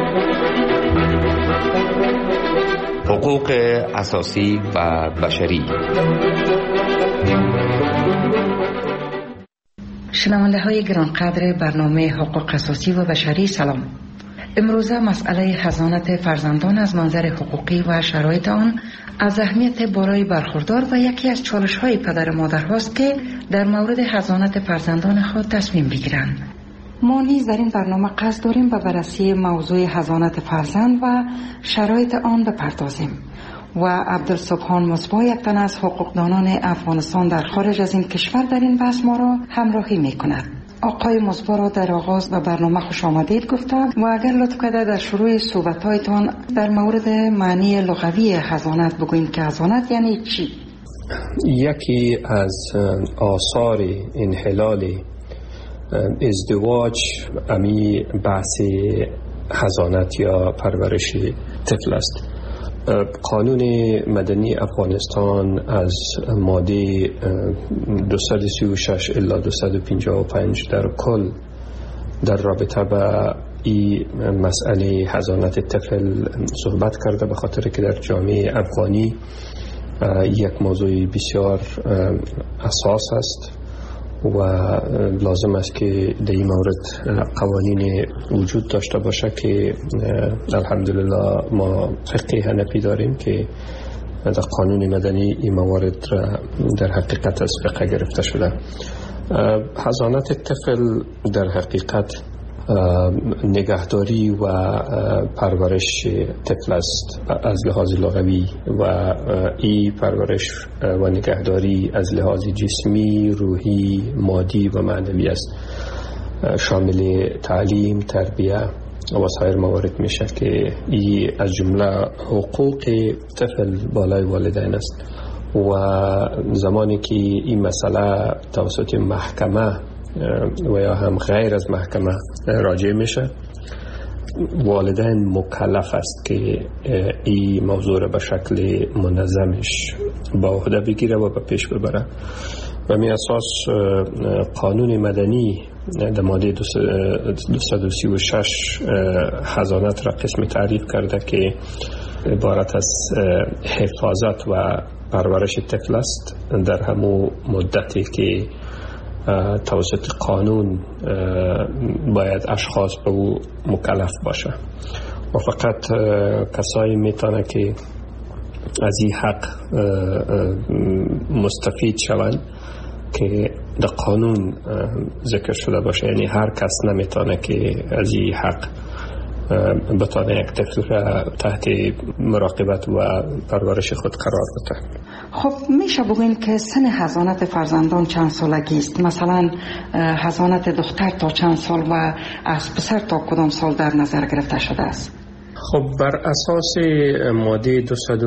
حقوق اساسی و بشری. شنونده های گرانقدر برنامه حقوق اساسی و بشری، سلام. امروزه مسئله حضانت فرزندان از منظر حقوقی و شرایط آن از اهمیت بالای برخوردار و یکی از چالش های پدر و مادر هاست که در مورد حضانت فرزندان خود تصمیم بگیرند. ما نیز در این برنامه قصد داریم به بررسی موضوع حضانت فرزند و شرایط آن بپردازیم و عبدالسبحان مصباح، یک تن از حقوقدانان افغانستان در خارج از این کشور، در این بحث ما را همراهی می کند. آقای مصباح را در آغاز به برنامه خوش آمدید گفتم و اگر لطف کرده در شروع صحبت‌هایتان در مورد معنی لغوی حضانت بگوییم که حضانت یعنی چی؟ یکی از آثار انحلال ازدواج امی بحث حضانت یا پرورش طفل است. قانون مدنی افغانستان از ماده 236 الی 255 در کل در رابطه با این مسئله حضانت طفل صحبت کرده، به خاطر که در جامعه افغانی یک موضوع بسیار اساس است و لازم است که در این مورد قوانین وجود داشته باشه که الحمدلله ما فقه حنفی داریم که در قانون مدنی این موارد در حقیقت از فقه گرفته شده. حضانت طفل در حقیقت نگهداری و پرورش طفل است از لحاظ لغوی و این پرورش و نگهداری از لحاظ جسمی، روحی، مادی و معنوی است، شامل تعلیم، تربیه و سایر موارد میشه که این از جمله حقوق طفل بالای والدین است و زمانی که این مسئله توسط محکمه و یا هم غیر از محکمه راجع میشه، والدین مکلف است که این موضوع را به شکل منظمش با عهده بگیره و به پیش ببره. و می اساس قانون مدنی در ماده 236 حضانت را قسم تعریف کرده که عبارت از حفاظت و پرورش طفل است در همون مدتی که توسط قانون باید اشخاص به او مکلف باشه و فقط کسایی میتونه که از این حق مستفید شوند که در قانون ذکر شده باشه. یعنی هر کس نمیتونه که از این حق بتونه یک طفل را تحت مراقبت و پرورش خود قرار بده. خب میشه بگویم که سن حضانت فرزندان چند سالگی است؟ مثلا حضانت دختر تا چند سال و از پسر تا کدام سال در نظر گرفته شده است؟ خب بر اساس ماده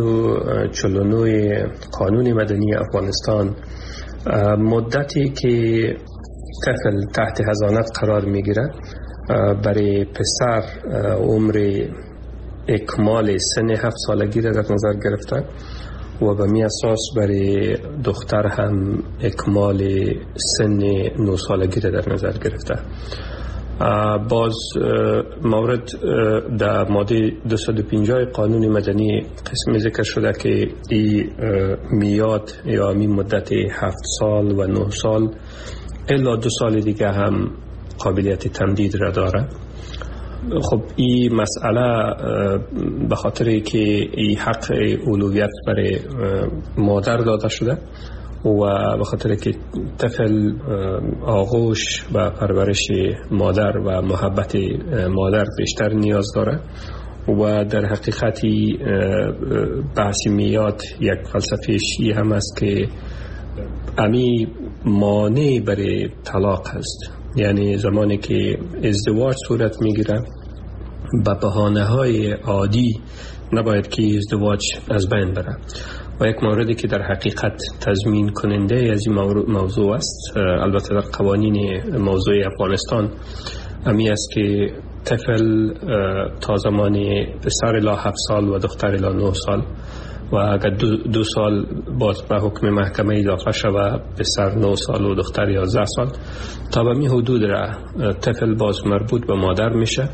249 قانون مدنی افغانستان مدتی که طفل تحت حضانت قرار میگیره برای پسر عمر اکمال سن 7 سالگی را در نظر گرفته و به می اساس برای دختر هم اکمال سن 9 سالگی را در نظر گرفته. باز مورد در ماده 250 قانون مدنی قسم ذکر شده که این میاد یا این مدت 7 سال و 9 سال الا 2 سال دیگه هم قابلیت تمدید را داره. خب این مسئله به خاطر که این حق اولویت برای مادر داده شده و به خاطر که طفل آغوش و پرورش مادر و محبت مادر بیشتر نیاز داره و در حقیقتی بحث میاد یک فلسفه شیعی هم است که امی مانع برای طلاق است. یعنی زمانی که ازدواج صورت میگیره به بهانه‌های عادی نباید که ازدواج از بین بره و یک موردی که در حقیقت تضمین کننده از این موضوع است، البته در قوانین موضوع افغانستان امی است که طفل تا زمان پسر الی 7 سال و دختر الی 9 سال و اگر 2 سال باز به حکم محکمه اضافه شود پسر 9 سال و دختر 11 سال تا به می حدود را طفل باز مربوط به مادر میشه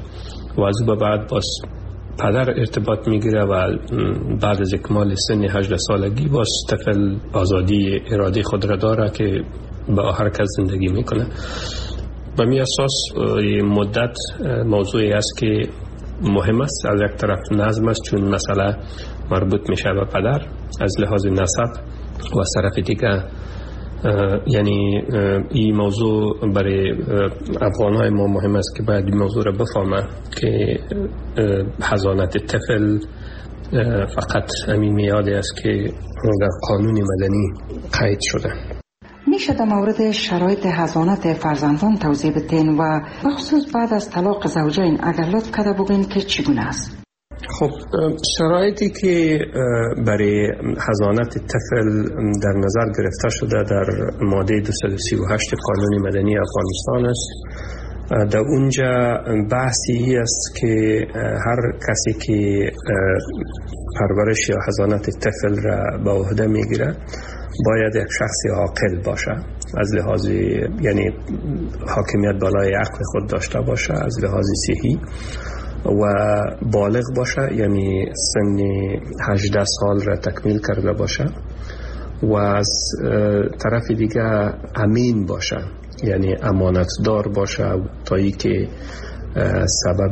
و از او بعد باز پدر ارتباط میگیره و بعد از اکمال سن 18 سالگی باز طفل آزادی اراده خود را داره که با هر کس زندگی میکنه. به می اساس مدت موضوعی است که مهم است. از یک طرف نظم است چون مسئله مربوط میشه به پدر از لحاظ نسب و از طرف دیگه یعنی این موضوع برای افغانهای ما مهم است که باید این موضوع را بفهمه که حضانت طفل فقط همین میاده است که در قانون مدنی قید شده. میشه در مورد شرایط حضانت فرزندان توضیح بدین و بخصوص بعد از طلاق زوجین اگر لطف کرده بگین که چگونه است؟ خب شرایطی که برای حضانت طفل در نظر گرفته شده در ماده 238 قانون مدنی افغانستان است. در اونجا بحثی است که هر کسی که پرورش یا حضانت طفل را به عهده میگیره باید یک شخص عاقل باشه، از لحاظ یعنی حاکمیت بالای عقل خود داشته باشه، از لحاظ صحی و بالغ باشه، یعنی سن 18 سال را تکمیل کرده باشه و از طرف دیگه امین باشه، یعنی امانتدار باشه تا ای که سبب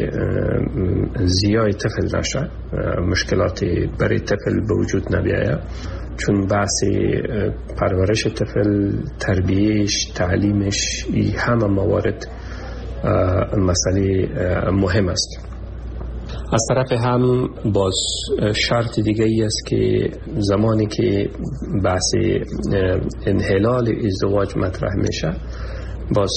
زیای طفل نشه، مشکلات برای طفل به وجود نبیاید، چون بحث پرورش طفل، تربیهش، تعلیمش، همه موارد مسئله مهم است. از طرف هم باز شرط دیگه ای است که زمانی که بحث انحلال ازدواج مطرح میشه باز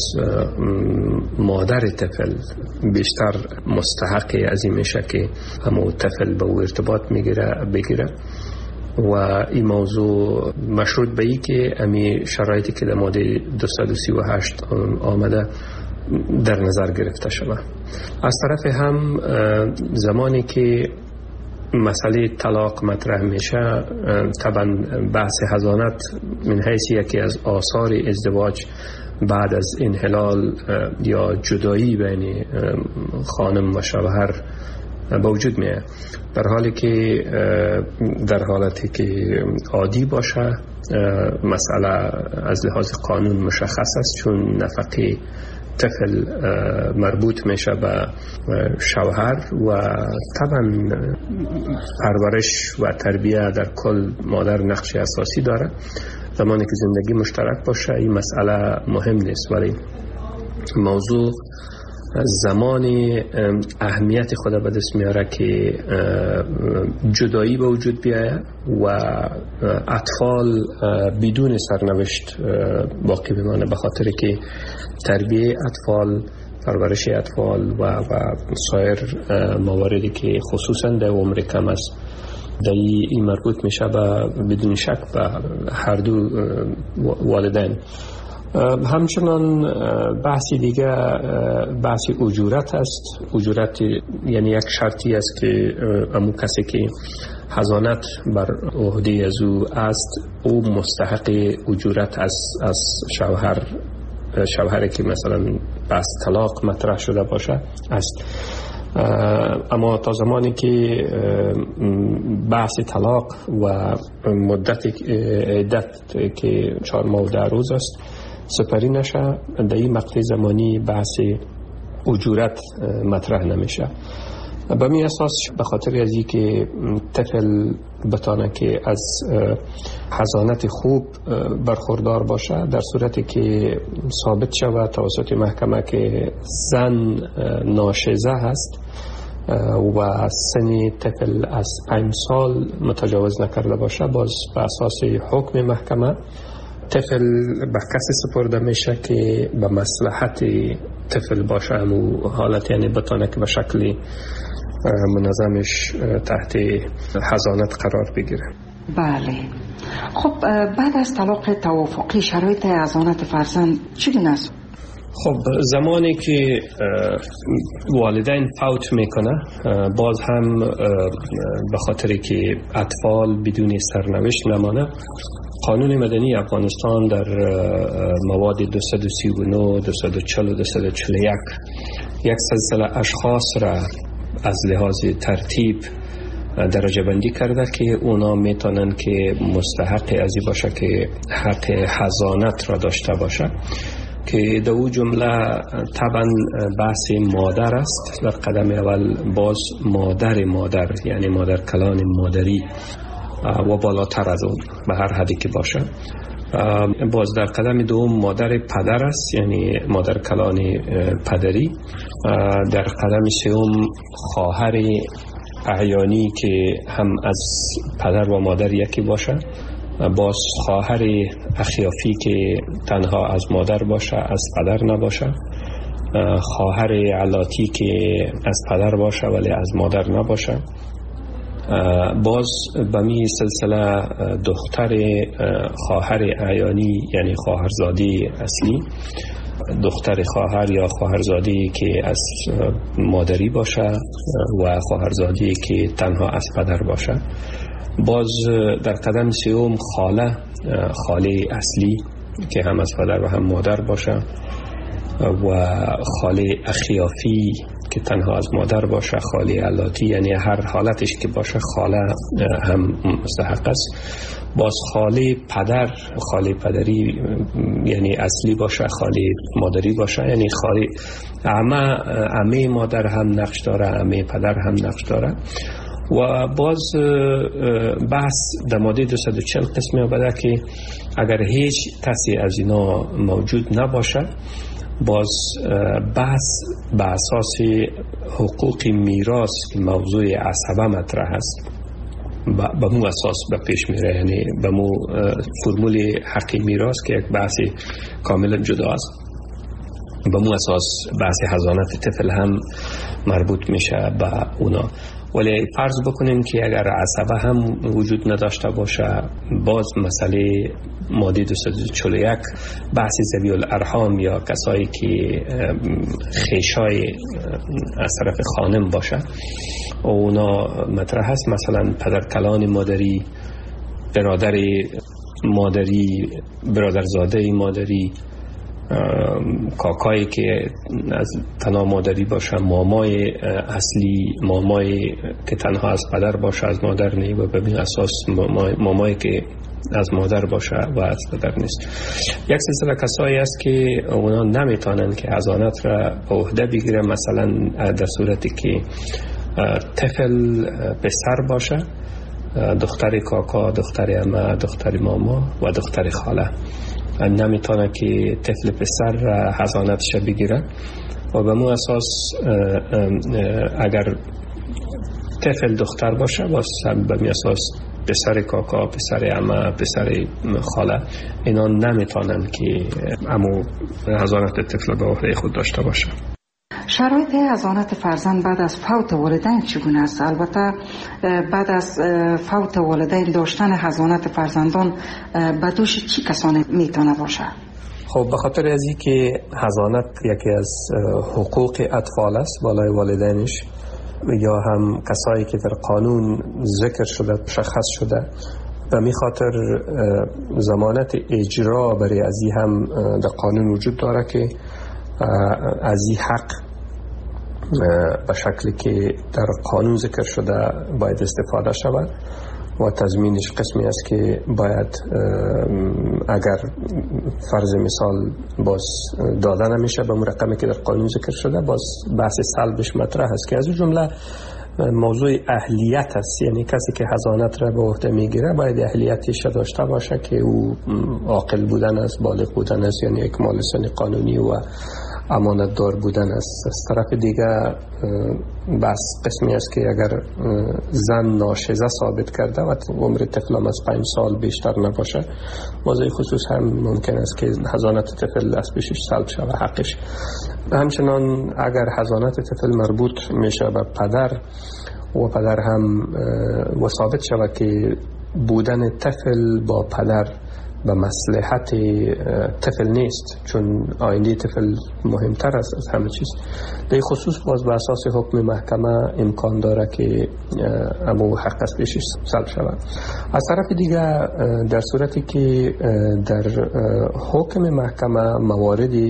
مادر طفل بیشتر مستحق از این میشه که همون طفل به او ارتباط بگیره و این موضوع مشروط به ای که امی شرایطی که در ماده 238 آمده در نظر گرفته شود. از طرف هم زمانی که مسئله طلاق مطرح میشه طبعا بحث حضانت من حیث یکی از آثار ازدواج بعد از انحلال یا جدایی بین خانم و شوهر به وجود میاد، در حالی که در حالتی که عادی باشه مسئله از لحاظ قانون مشخص است، چون نفقه طفل مربوط میشه به شوهر و طبعا پرورش و تربیه در کل مادر نقش اساسی داره. زمانی که زندگی مشترک باشه این مسئله مهم نیست، ولی موضوع زمانی اهمیت خود به دست میاره که جدایی به وجود بیاید و اطفال بدون سرنوشت باقی بمانه، به خاطر که تربیه اطفال، پرورش اطفال و سایر مواردی که خصوصا در عمر کم است در این مربوط میشه بدون شک به هر دو والدین. همچنان بحثی دیگه بحث اجورت است. اجورت یعنی یک شرطی است که امو کسی که حضانت بر عهده از او است او مستحق اجورت از شوهری که مثلا بحث طلاق مطرح شده باشه است. اما تا زمانی که بحث طلاق و مدت عدت که 4 ماه و 10 روز است سپری نشه، در این مقطع زمانی بحث اجورت مطرح نمیشه. به می اساس به خاطر از اینکه طفل بتانه که از حضانت خوب برخوردار باشه، در صورتی که ثابت شود توسط محکمه که زن ناشزه هست و سن طفل از 5 سال متجاوز نکرده باشه، باز به اساس حکم محکمه طفل به کسی سپرده میشه که به مصلحت طفل باشه، و حالت یعنی بتانه که به شکل منظمش تحت حضانت قرار بگیره. بله. خب بعد از طلاق توافقی شرایط حضانت فرزند چگونه است؟ خب زمانی که والدین فوت میکنه باز هم به خاطر که اطفال بدون سرنوشت نمانه، قانون مدنی افغانستان در مواد 239، 240 و 241 یک سلسله اشخاص را از لحاظ ترتیب درجه بندی کرده که اونا میتونن که مستحق ازی باشه که حق حضانت را داشته باشه، که در او جمله طبعا بحث مادر است. در قدم اول باز مادر یعنی مادر کلان مادری و بالاتر از اون به هر حدی که باشه. باز در قدم دوم مادر پدر است، یعنی مادر کلان پدری. در قدم سوم خواهر اعیانی که هم از پدر و مادر یکی باشه. باز خواهر اخیافی که تنها از مادر باشه از پدر نباشه. خواهر علاتی که از پدر باشه ولی از مادر نباشه. باز بمی سلسله دختر خواهر اعیانی یعنی خواهرزادی اصلی، دختر خواهر یا خواهرزادی که از مادری باشه و خواهرزادی که تنها از پدر باشه. باز در قدم سوم خاله اصلی که هم از پدر و هم مادر باشه و خاله اخیافی که تنها از مادر باشه. خاله علاتی یعنی هر حالتش که باشه خاله هم مستحق است. باز خاله پدری یعنی اصلی باشه، خاله مادری باشه یعنی خاله عمه مادر هم نقش داره، عمه پدر هم نقش داره. و باز بحث در ماده 240 قسمی آمده که اگر هیچ کسی از اینا موجود نباشه، باز بحث به اساس حقوق میراث که موضوع عصبه مطرح است به مو اساس به پیش میره، یعنی به مو فرمول حق میراث که یک بحث کاملا جدا است، به مو اساس بحث حضانت طفل هم مربوط میشه به اونا. ولی فرض بکنیم که اگر عصبه هم وجود نداشته باشه، باز مسئله ماده 241 بحث ذوی الارحام یا کسایی که خیشای از طرف خانم باشه اونا مطرح هست. مثلا پدرکلان مادری، برادر مادری، برادرزاده مادری، کاکایی که از تنها مادری باشه، مامای اصلی، مامای که تنها از پدر باشه از مادر نیست و به اساس مامایی که از مادر باشه و از پدر نیست. یک سلسله کسایی است که اونا نمیتونن که حضانت را به عهده بگیرن. مثلا در صورتی که طفل پسر باشه، دختر کاکا، دختر عمه، دختر ماما و دختر خاله نمیتونه که طفل پسر حضانتش بگیره. و به مو اساس اگر طفل دختر باشه باز به می اساس پسر کاکا، پسر عمه، پسر خاله اینا نمیتونن که امو حضانت طفل به عهده خود داشته باشه. شرایط حضانت فرزند بعد از فوت والدین چگونه است؟ البته بعد از فوت والدین داشتن حضانت فرزندان به دوش چی کسانی میتونه باشه؟ خب به خاطر از این که حضانت یکی از حقوق اطفال است بالای والدینش، یا هم کسایی که در قانون ذکر شده مشخص شده، و می خاطر ضمانت اجرا برای از این هم در قانون وجود داره که از این حق به شکلی که در قانون ذکر شده باید استفاده شود و تضمینش قسمی است که باید اگر فرض مثال باز داده نمیشه به رقمی که در قانون ذکر شده، باز بحث سلبش مطرح است که از اون جمله موضوع اهلیت است. یعنی کسی که حضانت را به عهده میگیره باید اهلیتش داشته باشه که او عاقل بودن است، بالغ بودن است، یعنی اکمال سن قانونی و امانت دار بودن است. از طرف دیگه بس قسمی است که اگر زن ناشزه ثابت کرده و عمر طفل از 5 سال بیشتر نباشه، موضوع خصوص هم ممکن است که حضانت طفل از پیشش سلب شود حقش. همچنان اگر حضانت طفل مربوط میشه به پدر و پدر هم و ثابت شود که بودن طفل با پدر به مصلحت طفل نیست، چون آینده طفل مهمتر است از همه چیز، در خصوص باز به اساس حکم محکمه امکان داره که امو حق از پیشش سلب شود. از طرف دیگه در صورتی که در حکم محکمه مواردی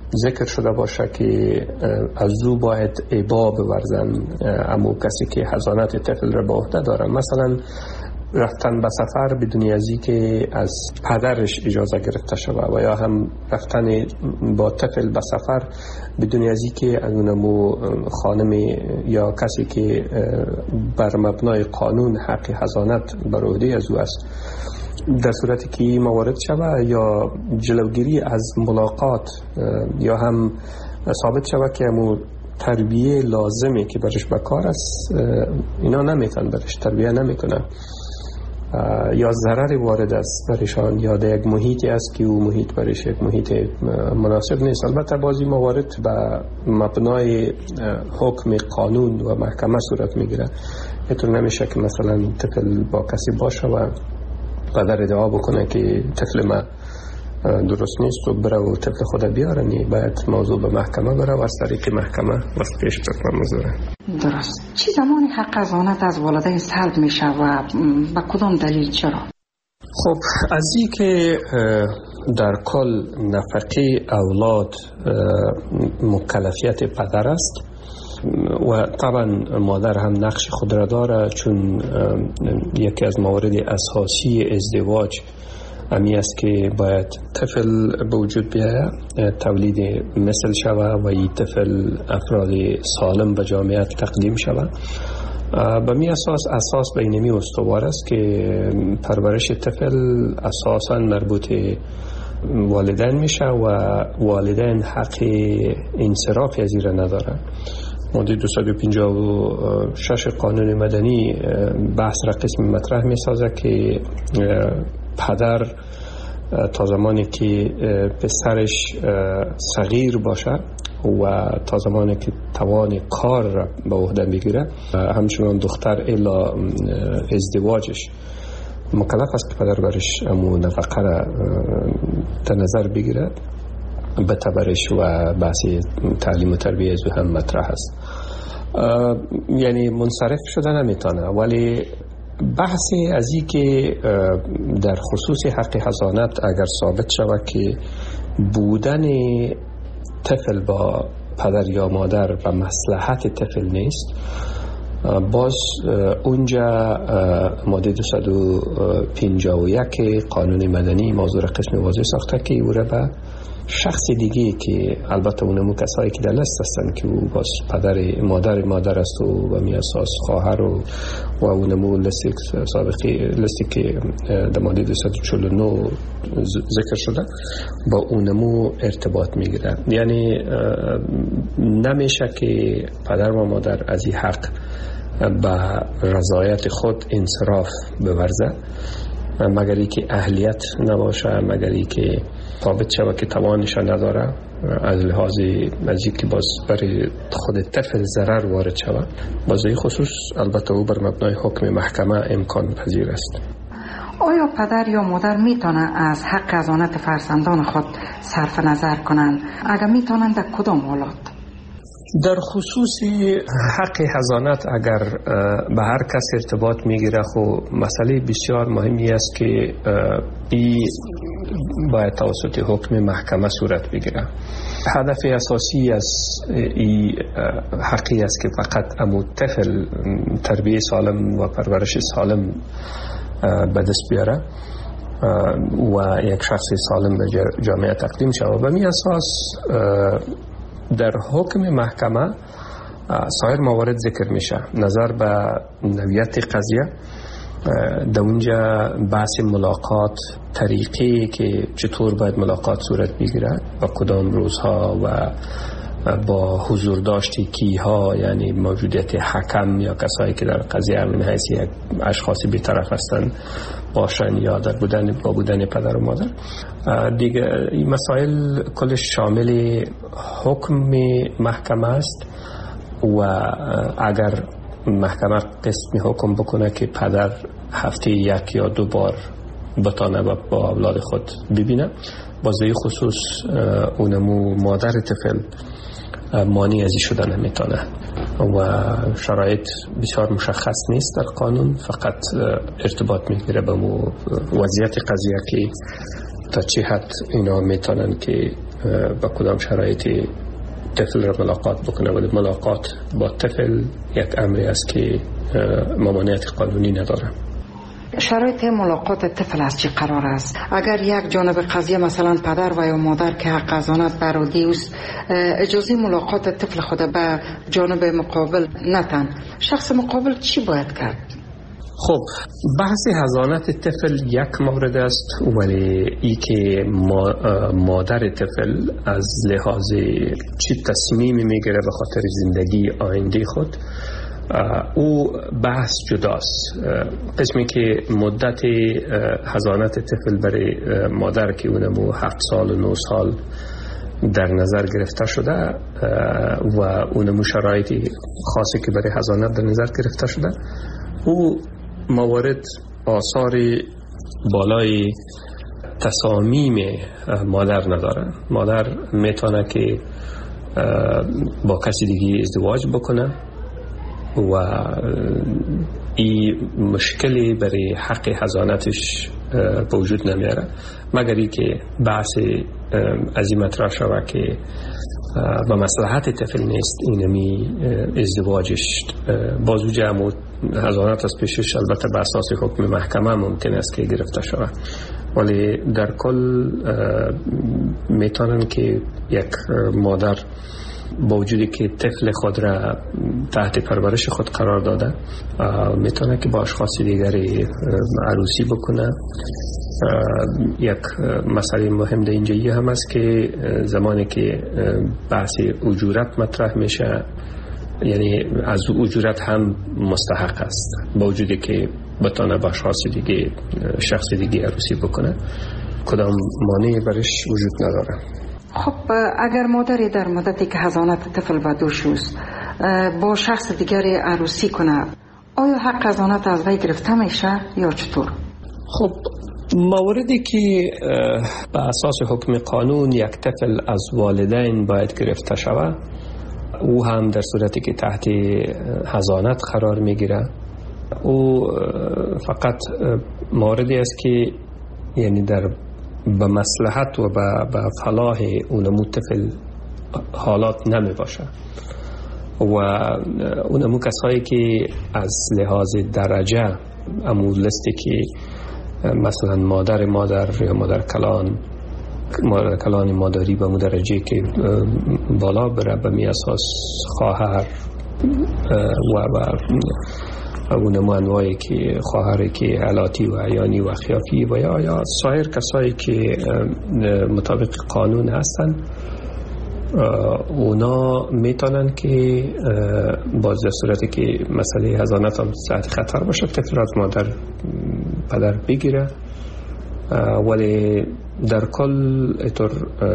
ذکر شده باشه که از او باید ابا بورزن امو کسی که حضانت طفل را به عهده داره. مثلا رفتن به سفر بدون ازی که از پدرش اجازه گرفته شود و یا هم رفتن با طفل به سفر بدون ازی که از اونمو خانم یا کسی که بر مبنای قانون حق حضانت بر عهده از او است، در صورتی که موارد شود یا جلوگیری از ملاقات یا هم ثابت شود که امو تربیه لازمه که برش بکار است اینا نمیتن برش تربیه نمیکنن یا ضرر وارد است برشان یا در یک محیطی است که او محیط برش یک محیط مناسب نیست. البته بعضی موارد به مبنای حکم قانون و محکمه صورت میگیره. اینطور نمیشه که مثلا طفل با کسی باشه و پدر ادعا بکنه که طفل ما درست نیست و بره و طفل خود بیارنی، باید موضوع به محکمه بره و از طریق محکمه واسه پیش بکنه موضوع. درست. چی زمانی حق حضانت از والدین سلب میشه و با کدام دلیل چرا؟ خب از این که در کل نفقه اولاد مکلفیت پدر است و طبعا مادر هم نقش خود را داره، چون یکی از موارد اساسی ازدواج امی است که باید طفل به وجود بیاید، تولید مثل شود و این طفل افراد سالم به جامعه تقدیم شود. به می اساس بینمی استوار است که پرورش طفل اساساً مربوط والدین میشه و والدین حق انصراف از این نداره. ماده 256 قانون مدنی بحث را قسم مطرح می سازه که پدر تا زمانی که پسرش صغیر باشه و تا زمانی که توان کار را به عهده بگیره، همچنان دختر الا ازدواجش مکلف است که پدر برش امو نفقه را در نظر بگیره. بتبرش و بحث تعلیم و تربیه از هم مطرح است. یعنی منصرف شده نمیتونه، ولی بحثی از این که در خصوص حق حضانت اگر ثابت شود که بودن طفل با پدر یا مادر به مصلحت طفل نیست، باز اونجا ماده 251 قانون مدنی موضوع قسم واضح ساخته که او را به شخص دیگه که البته اونمو کسایی که در لست هستن که او باز پدر مادر است و می اساس خواهر و اونمو لستی که در ماده 249 ذکر شده با اونمو ارتباط میگیره. یعنی نمیشه که پدر و مادر از این حق به رضایت خود انصراف بورزه مگر ای که اهلیت نباشه، مگر ای که ثابت شود که توانش نداره، از لحاظ از که باز برای خود طفل ضرر وارد شود. باز این خصوص البته او بر مبنای حکم محکمه امکان پذیر است. آیا پدر یا مادر میتونه از حق حضانت فرزندان خود صرف نظر کنند؟ اگر میتونن در کدام حالات؟ در خصوص حق حضانت اگر به هر کس ارتباط میگیره، خب مسئله بسیار مهمی است که این باید توسط حکم محکمه صورت بگیره. هدف اساسی از این حقی است که فقط امو طفل تربیه سالم و پرورش سالم به دست بیاره و یک شخص سالم به جامعه تقدیم شود. و می اساس در حکم محکمه سایر موارد ذکر میشه. نظر به نوعیت قضیه، در اونجا بحث ملاقات، طریقی که چطور باید ملاقات صورت بگیره و کدام روزها و با حضور داشتی کیها، یعنی موجودیت حکم یا کسایی که در قضیه من حیث یک اشخاصی بی‌طرف هستن باشن یا در با بودن پدر و مادر. دیگه این مسائل کلش شامل حکم محکمه است و اگر محکمه قسم حکم بکنه که پدر هفته 1 یا 2 بار بتانه با اولاد خود ببینه، بازه خصوص اونمو مادر طفل مانع ازی شدن نمیتونه و شرایط بسیار مشخص نیست در قانون، فقط ارتباط میگیره به وضعیت قضیه که تا چه حد اینا میتونن که با کدام شرایطی طفل را ملاقات بکنه، ولی ملاقات با طفل یک امری است که ممانعت قانونی نداره. شرایط ملاقات طفل از چه قرار است؟ اگر یک جانب قضیه مثلا پدر و یا مادر که حق حضانت برادی است اجازه ملاقات طفل خود به جانب مقابل نتن، شخص مقابل چی باید کرد؟ خب بحث حضانت طفل یک مورد است، ولی ای که مادر طفل از لحاظ چی تصمیمی میگیره به خاطر زندگی آینده خود، او بحث جداست. قسمی که مدت حضانت طفل برای مادر که اونمو 7 سال و 9 سال در نظر گرفته شده و اونمو شرایط خاصی که برای حضانت در نظر گرفته شده، او موارد آثار بالای تصامیم مادر نداره. مادر میتونه که با کسی دیگه ازدواج بکنه و این مشکلی برای حق حضانتش به وجود نمیاره، مگر ای که بحث از این مطرح شود که با مصلحت طفل نیست اینمی ازدواجش بازو جمع حضانت از پیشش، البته به اساس حکم محکمه ممکن است که گرفته شود، ولی در کل میتونن که یک مادر با وجودی که طفل خود را تحت پرورش خود قرار داده میتونه که با اشخاص دیگری عروسی بکنه. یک مسئله مهم در اینجایی هم است که زمانی که بحث اجورت مطرح میشه، یعنی از اجورت هم مستحق است با وجودی که بتونه با اشخاص دیگه شخص دیگه عروسی بکنه، کدام مانعی برش وجود نداره. خب اگر مادری در مدتی که حضانت طفل به دوش است با شخص دیگری عروسی کنه، آیا حق حضانت از وی گرفته میشه یا چطور؟ خب موردی که به اساس حکم قانون یک طفل از والدین باید گرفته شود، او هم در صورتی که تحت حضانت قرار میگیره، او فقط موردی است که یعنی در به مصلحت و به فلاح اونمو طفل حالات نمی باشه و اونمو کسایی که از لحاظ درجه امو لستی که مثلا مادر یا مادر کلان مادری به درجه که بالا بره، به می اساس خواهر و اونمو انواعی که خواهری که علاتی و عیانی و خیافی و یا سایر کسایی که مطابق قانون هستن، اونا میتونن که باز در صورتی که مسئله حضانت هم تحت خطر باشه طفل از مادر پدر بگیره، ولی در کل اطور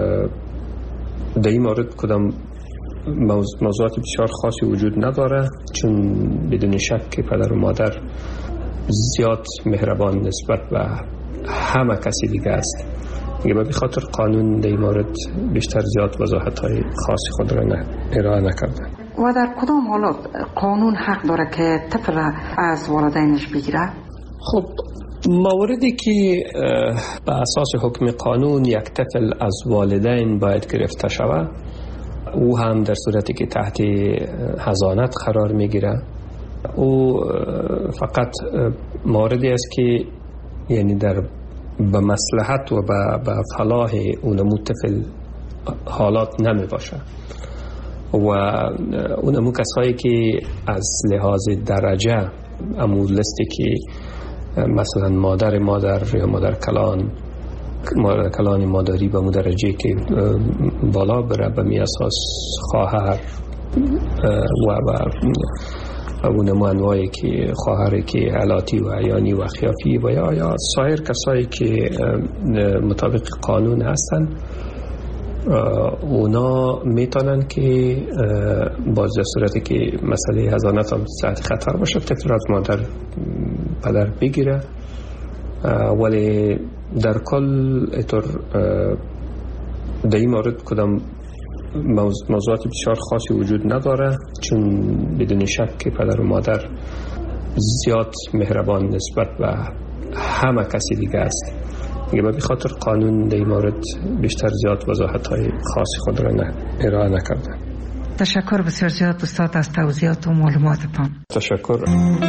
در این مورد کدام موضوعات بسیار خاصی وجود نداره، چون بدون شک که پدر و مادر زیاد مهربان نسبت به همه کسی دیگه است. به خاطر قانون در این مورد بیشتر زیاد وضاحت‌های خاصی خود را ارائه نکرده. و در کدام حالات قانون حق داره که طفل از والدینش بگیره؟ خب موردی که به اساس حکم قانون یک طفل از والدین باید گرفته شود، او هم در صورتی که تحت حضانت قرار میگیره، او فقط موردی است که یعنی در به مصلحت و به فلاح اونمو طفل حالات نمی باشه و اونمو کسایی که از لحاظ درجه امو لستی که مثلا مادر یا مادر کلان مادری به درجه که بالا بره، به می اساس خواهر و اونمو انواعی که خواهری که علاتی و عیانی و خیافی و یا سایر کسایی که مطابق قانون هستن، اونا میتونن که باز در صورتی که مسئله حضانت هم تحت خطر باشه طفل از مادر پدر بگیره، ولی در کل اطور در این مورد کدام موضوعات بسیار خاصی وجود نداره، چون بدون شک که پدر و مادر زیاد مهربان نسبت به همه کسی دیگه است. به خاطر قانون در این مورد بیشتر زیاد وضاحت‌های خاصی خود را ارائه نکرده. تشکر بسیار زیاد استاد از توضیحات و معلوماتتان. تشکر.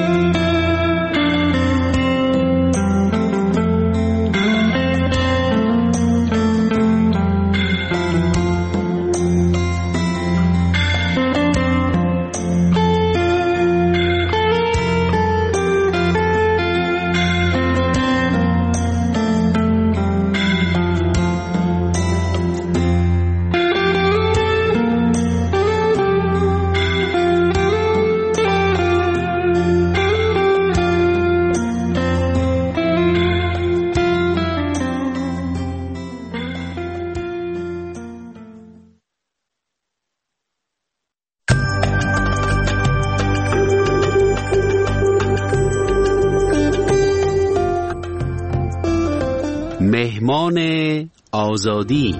مهمان آزادی.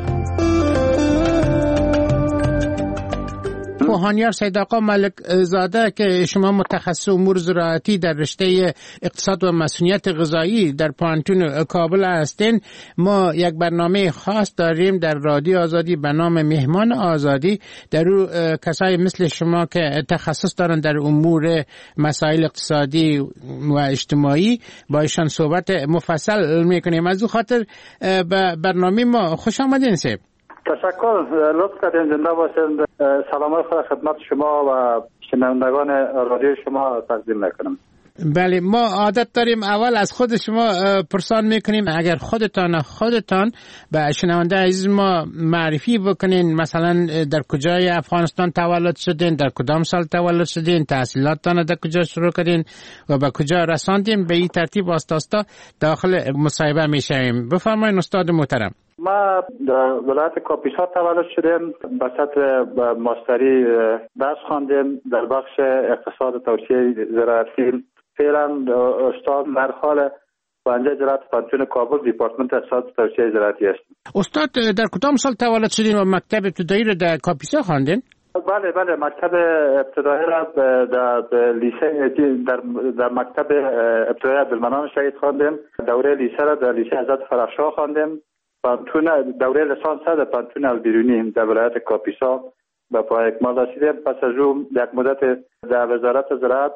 کوهانیار سید آقا ملک زاده که شما متخصص امور زراعتی در رشته اقتصاد و مسئولیت غذایی در پانتون کابل هستین، ما یک برنامه خاص داریم در رادیو آزادی به نام مهمان آزادی. در او کسایی مثل شما که تخصص دارن در امور مسائل اقتصادی و اجتماعی با ایشان صحبت مفصل میکنیم. از او خاطر به برنامه ما خوش آمدین سید. تشکر، لطف کردین. زنده باشید. سلام خدا خدمت شما و شنوندگان رادیو شما تقدیم میکنم. بله، ما عادت داریم اول از خود شما پرسان میکنیم اگر خودتان به شنونده عزیز ما معرفی بکنین، مثلا در کجای افغانستان تولد شدین، در کدام سال تولد شدین، تحصیلاتتان در کجا شروع کردین و به کجا رساندین، به این ترتیب آستاستا داخل مصاحبه میشیم. بفرمایید استاد محترم. ما در ولایت کاپیسا تولد شدیم، به سطح ماستری درس خواندیم در بخش اقتصاد توسعه زراعتی. فعلا استاد در حال پنجه زراعت پانتون کابل دیپارتمنت اقتصاد توسعه زراعتی است. استاد در کدام سال تولد شدین و مکتب ابتدایی رو در کاپیسا خواندین؟ بله، مکتب ابتدایی را در لیسه در مکتب ابتدایی عبدالمنان شهید خواندیم. دوره لیسه را در لیسه حضرت فرخشاه خواندیم. پانتون دوره لیسانس در پانتون البیرونی در ولایت کاپیسا به پای اکمال رسیدیم. پس از او یک مدت در وزارت زراعت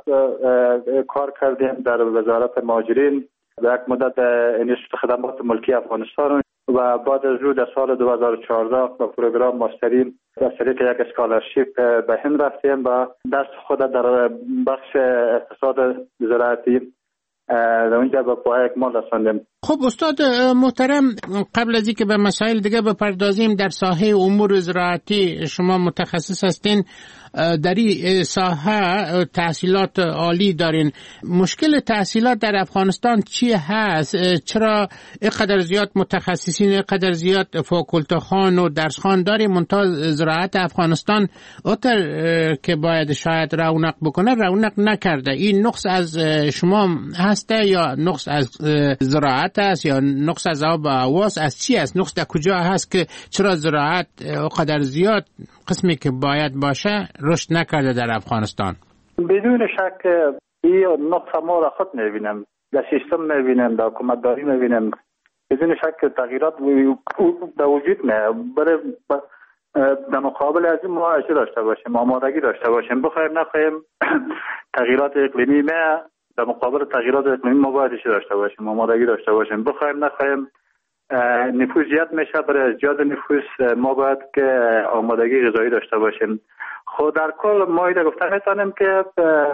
کار کردیم، در وزارت مهاجرین، یک مدت انستیتوت خدمات ملکی افغانستان و بعد از او در سال 2014 با پروگرام ماستری در طریق یک اسکالرشیپ به هند رفتیم و درس خود در بخش اقتصاد زراعتی در اونجا به پای اکمال رساندیم. خب استاد محترم، قبل از اینکه به مسائل دیگه بپردازیم، در ساحه امور زراعتی شما متخصص هستین، در این ساحه تحصیلات عالی دارین. مشکل تحصیلات در افغانستان چی هست؟ چرا اینقدر زیاد متخصصین، اینقدر زیاد فاکولته خان و درس خان داریم، منتها زراعت افغانستان اوتر که باید شاید رونق بکنه رونق نکرده؟ این نقص از شما هسته یا نقص از زراعت است یا نقص از آب و هواست؟ از چی است؟ نقص در کجا هست که چرا زراعت قدر زیاد قسمی که باید باشه رشد نکرده در افغانستان؟ بدون شک این نقص ما را خود میبینم، در سیستم میبینم، در حکومتداری میبینم. بدون شک تغییرات در وجود برای در مقابل از این ما اجازه داشته باشیم، آمادگی داشته باشیم. بخوایم نخواهیم تغییرات اقلیمی در مقابل تغییرات اقلیمی ما باید داشته باشیم، آمادگی داشته باشیم. بخوایم نخواهیم نفوذ زیاد میشه، برای زیاد نفوذ ما باید که آمادگی غذایی داشته باشیم. خود در کل ما ایده گفتن میتونیم که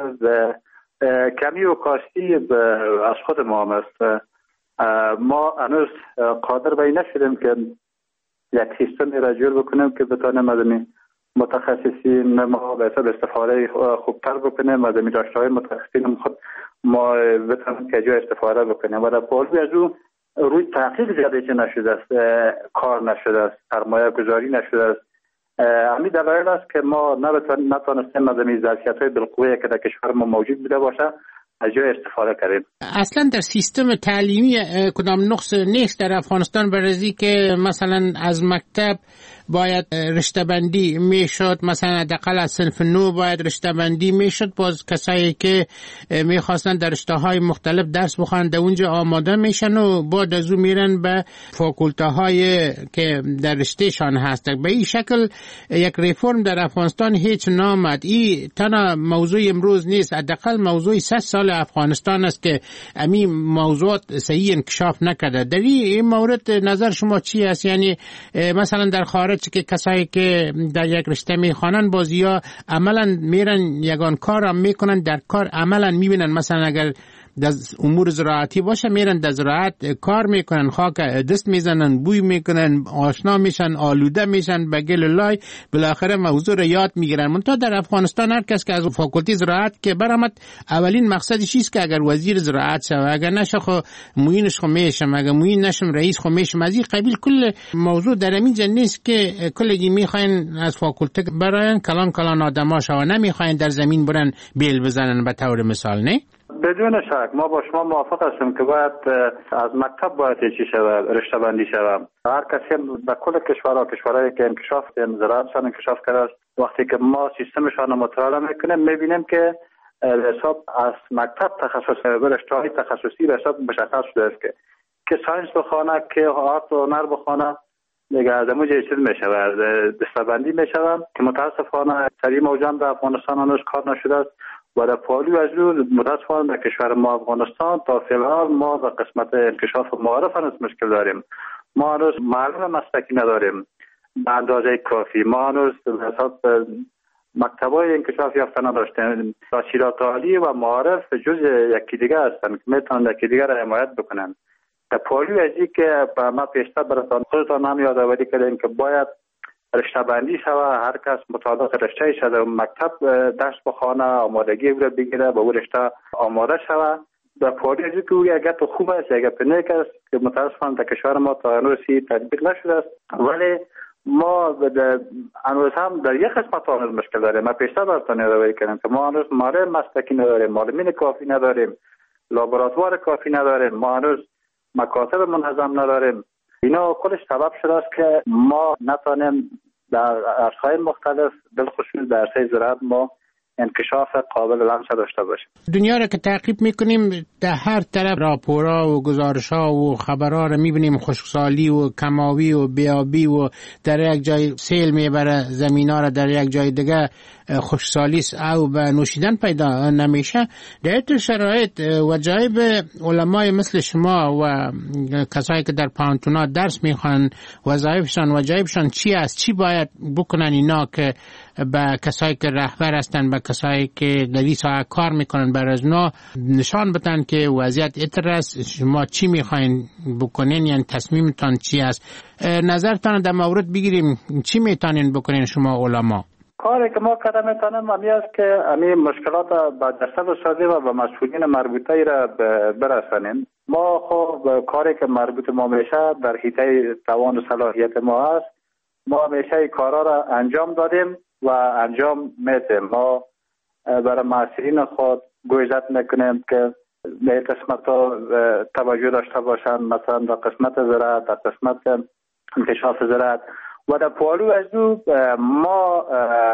کمی و کاستی از خود ما هم است. ما هنوز قادر به این نشدیم که یک سیستمی را جور بکنیم که بتانیم از متخصصین ما به حساب استفاده خوبتر بکنیم، از داشته‌های متخصصین خود ما بتانیم که جای استفاده بکنیم. و در پالوی از اون روی تحقیق زیاده که نشده است، کار نشده است، سرمایه گذاری نشده است. همین دلایل است که ما نتونستیم از این ظرفیت‌های بالقوه که در کشور ما موجود بوده باشه از جای استفاده کردیم. اصلا در سیستم تعلیمی کدام نقص نیست در افغانستان برای که مثلا از مکتب باید رشته بندی میشد، مثلا حداقل از صنف 9 باید رشته بندی میشد. باز کسایی که میخواستن در رشته های مختلف درس بخوان در اونجا آماده میشن و بعد از اون میرن به فاکولته های که در رشتهشان هست. به این شکل یک ریفرم در افغانستان هیچ نامد. این تنها موضوع امروز نیست، حداقل موضوع 100 سال افغانستان است که همین موضوعات صحیح انکشاف نکرده. در این مورد نظر شما چی است؟ یعنی مثلا در خارج که کسایی که در یک رشته میخوانن باز یا عملا میرن یگان کار هم میکنن، در کار عملا میبینن، مثلا اگر در امور زراعتی باشه میرن در زراعت کار میکنن، خاک دست میزنن، بوی میکنن، آشنا میشن، آلوده میشن به گل لای، بالاخره موضوع رو یاد میگیرن. منتها در افغانستان هر کس که از فاکولته زراعت که برآمد اولین مقصدش چیست که اگر وزیر زراعت شه، اگر نشه خو معینش خو میشم، اگر معین نشم رئیس خو میشم. از این قبیل کل موضوع در اینجا نیست که کلگی میخواین از فاکولته برن کلان آدماش و نمیخواین در زمین برن بیل بزنن به طور مثال. نه بدون شک ما با شما موافق هستیم که باید از مکتب باید چی شود، رشته بندی شود. هر کسی به کل کشورهایی که انکشاف زراعتشان انکشاف کرده، وقتی که ما سیستمشان مطالعه میکنیم میبینیم که حساب از مکتب تخصص به رشته‌های تخصصی به حساب مشخص شده است که ساینس بخونه، که آرت و هنر بخونه، دیگه از اونجا چیز میشود، رشته بندی میشود که متاسفانه سری موجود در افغانستان هنوز کار نشده است. و در پالو از رو متاسفانه در کشور ما افغانستان تا فی‌الحال ما در قسمت انکشاف معارف هنوز مشکل داریم. ما هنوز معلم مسلکی نداریم به اندازه کافی. ما هنوز حساب مکتبای انکشاف یافته نداشتیم. تحصیلات عالی و معارف جز یکی دیگه هستند که میتونن یکی دیگه را حمایت بکنن. در پالو از این که ما پیشتر براتون خودتان هم یادآوری کردیم که باید رشته بندی شوه، هر کس مطابق رشته شده مکتب درس بخونه، آمادگی او را بگیره، به او رشته آماده شوه. در پاری از که او اگر تو خوب است اگر پنیک است که متاسفانه در کشور ما تا هنوزی تطبیق نشده است، ولی ما هنوز هم در یک قسمت هنوز مشکل داریم. ما پیشتر براتون یادآوری کردیم که ما هنوز معلم مسلکی نداریم، معلمین کافی نداریم، لابراتوار کافی نداریم، ما هنوز مکاتب منظم نداریم. اینا کلش سبب شده است که ما نتونیم در عرصه‌های مختلف بالخصوص در عرصه زراعت ما انکشاف قابل لمس داشته باشیم. دنیا را که تعقیب میکنیم در هر طرف راپورها و گزارش‌ها و خبرها را میبینیم، خشکسالی و کماوی و بیابی و در یک جای سیل میبره زمینا را، در یک جای دیگه خشکسالی او به نوشیدن پیدا نمیشه. در این شرایط وجایب علمای مثل شما و کسایی که در پانتونا درس میخوان وجایبشان چی است؟ چی باید بکنن اینا که به کسایی که رهبر هستن، به کسایی که در این ساحه کار میکنن بر از اونا نشان بدن که وضعیت اینطور است، شما چی میخواین بکنین، یعنی تصمیمتان چی است؟ نظرتان در مورد بگیریم، چی میتونین بکنین شما علما؟ کاری که ما کرده میتونیم همی است که همی مشکلات با جسد و سازی و به مسئولین مربوطه را برسانیم. ما خب کاری که مربوط ما میشه در حیطه توان و صلاحیت ما است، ما همیشه کارا را انجام دادیم و انجام میدیم. ما برای معاصرین خود گویزت میکنیم که به قسمت توجه داشته باشند، مثلا در قسمت زراعت، در قسمت انکشاف زراعت و در پالو از دو ما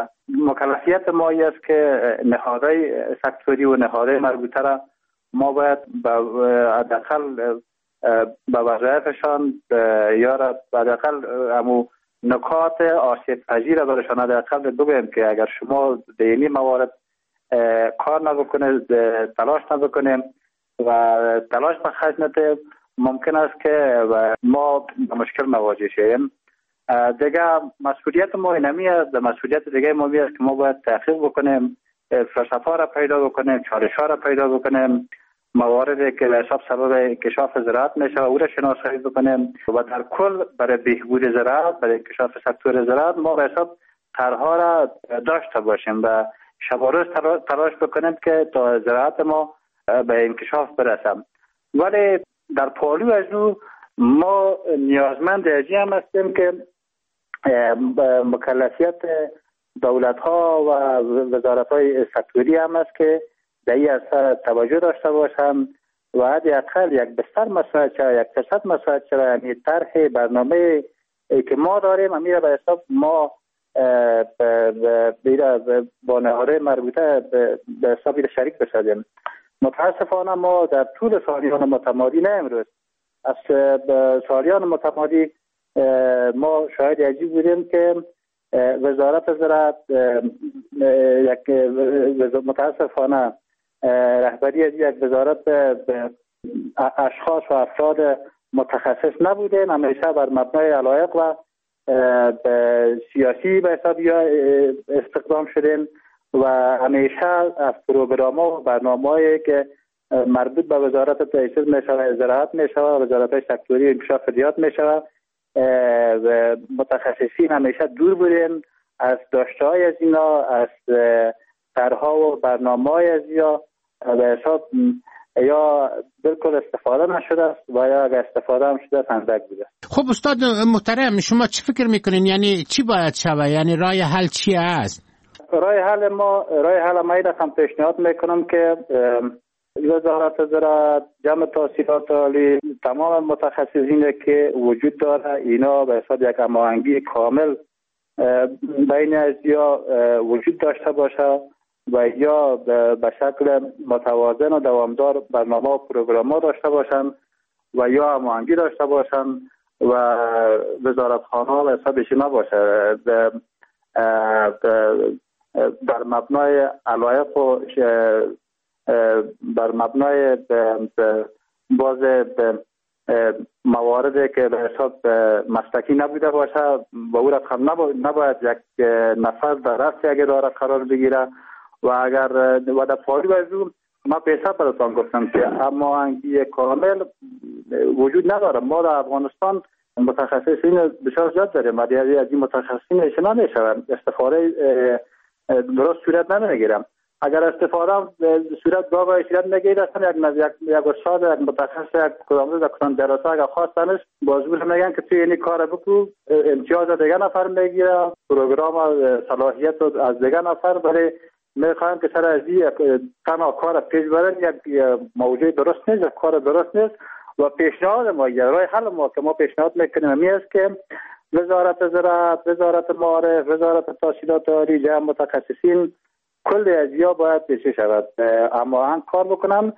مکلفیت ما است که نهادهای سکتوری و نهادهای مربوطه را ما باید حداقل به وظایفشان یا حداقل نکات آسیب پذیر دارشان حداقل بگویم که اگر شما در این موارد کار نبکنید، تلاش نبکنیم و تلاش بخرج ندهیم، ممکن است که ما به مشکل مواجه شویم. دیگه مسئولیت ما اینمی است، مسئولیت دیگه ما است که ما باید تحقیق بکنیم، فلسفه را پیدا بکنیم، چالش‌ها را پیدا بکنیم، مواردی که به حساب سبب انکشاف زراعت میشه او را شناسایی بکنیم و در کل برای بهبود زراعت، برای انکشاف سکتور زراعت ما به حساب طرح‌ها را داشته باشیم و شب و روز تلاش بکنیم که تا زراعت ما به انکشاف برسیم. ولی در پالو از او ما نیازمند ازی هم هستیم که مکلفیت دولت‌ها و وزارت‌های سکتوری هم است که در این عرصه توجه داشته باشند و حداقل یک بستر مساعد شود، یک درصد مساعد شود، یعنی طرح برنامه که ما داریم امیر به حساب ما با نهادهای مربوطه به حساب شریک بشدیم. متاسفانه ما در طول سالیان متمادی، نه امروز، از سالیان متمادی ما شاهد عجیب بودیم که وزارت زراعت متاسفانه رهبری از یک وزارت اشخاص و افراد متخصص نبودن، همیشه بر مبنای علایق و سیاسی به حساب استخدام شدن و همیشه از پروگرام‌ها و برنامه‌هایی که مربوط به وزارت تأسیس میشود، زراعت میشود، وزارت سکتوری انکشاف فدیات میشود، متخصصین همیشه دور بودن از داشته‌های از اینا، از طرح‌ها و برنامه‌های از اینا، به حساب یا بالکل استفاده نشده است و یا اگر استفاده هم شده اندک بوده. خب استاد محترم، شما چی فکر میکنین؟ یعنی چی باید شود؟ یعنی راه حل چی است؟ راه حل ما هم پیشنهاد میکنم که وزارت زراعت، جمع تحصیلات عالی، تمام متخصصین که وجود داره اینا به حساب یک هماهنگی کامل بین از یا وجود داشته باشه و یا به شکل متوازن و دوامدار برنامه و پروگرام‌ها داشته باشن و یا هماهنگی داشته باشن و وزارتخانه‌ها به حسابش نباشه بر مبنای علایق و بر مبنای باز مواردی که به حساب مسلکی نبوده باشه و او را نباید یک نفر در رأس یک اداره قرار بگیره و اگر و در پاری بازو ما پیسه براتان گفتم که اما هماهنگی کامل وجود نداره. ما در افغانستان متخصصین بسیار زیاد داریم ولی از این متخصصین اشنا نمیشوند، استفاده درست صورت نمیگیرم. اگر استفاده صورت باقی صورت نگیرد یک استاد یک متخصص یک کدام دراسه اگر خواستنش بازور میگن که توی اینی کار بکو، امتیاز دیگه نفر میگیره، پروگرام صلاحیت از دیگه نفر، ولی میخوایم که سر از تنها کار پیش برن یک موضوع درست نیست، یک کار درست نیست و پیشنهاد ما یا راه حل ما که ما پیشنهاد میکنیم همی است که وزارت زراعت، وزارت معارف، وزارت تحصیلات عالی، جمع متخصصین کل ازیا باید چی شود اما کار بکنن،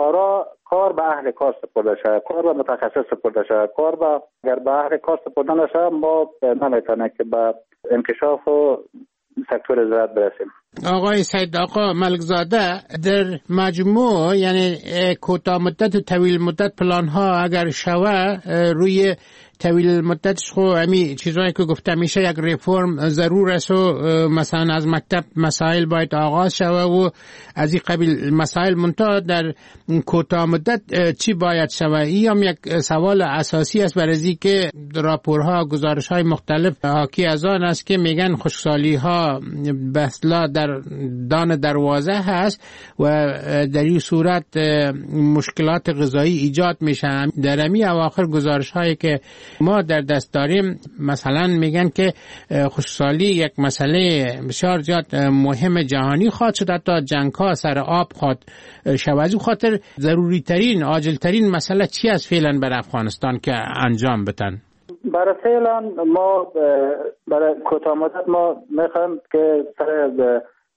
کار به اهل کار سپرده شود، کار به متخصص سپرده شود، اگر به اهل کار سپرده نشه ما نمیتونیم که به انکشاف و سکتور زراعت برسیم. آقای سید آقا ملکزاده، در مجموع یعنی کوتاه مدت و طویل مدت پلان ها اگر شوه روی طویل مدتش خو امی چیزایی که گفتم میشه یک ریفورم ضرور است و مثلا از مکتب مسائل باید آغاز شوه و از این قبیل مسائل منتها در کوتاه مدت چی باید شوه؟ این هم یک سوال اساسی است برای که راپورها گزارش های مختلف حاکی از آن است که میگن خشکسالی ها بسلا در دان دروازه هست و در این صورت مشکلات غذایی ایجاد میشه. در امی اواخر گزارش هایی که ما در دست داریم مثلا میگن که خشکسالی یک مسئله بسیار زیاد مهم جهانی خواهد شد، حتی جنگ ها سر آب خواهد شود. از خاطر ضروری ترین عاجل ترین مسئله چی است فعلا بر افغانستان که انجام بدن؟ برای فعلا ما برای کوتاه مدت ما میخوایم که سر